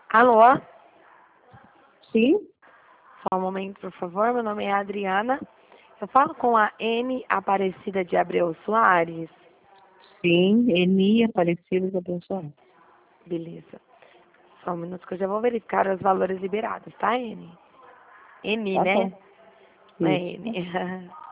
Alô? Sim, Só um momento, por favor. Meu nome é Adriana. Eu falo com a N Aparecida de Abreu Soares. sim, Eni Aparecido da Pessoa. Beleza. Só um minuto que eu já vou verificar os valores liberados, tá, N? N, Tá né? bom. Não é Isso. N.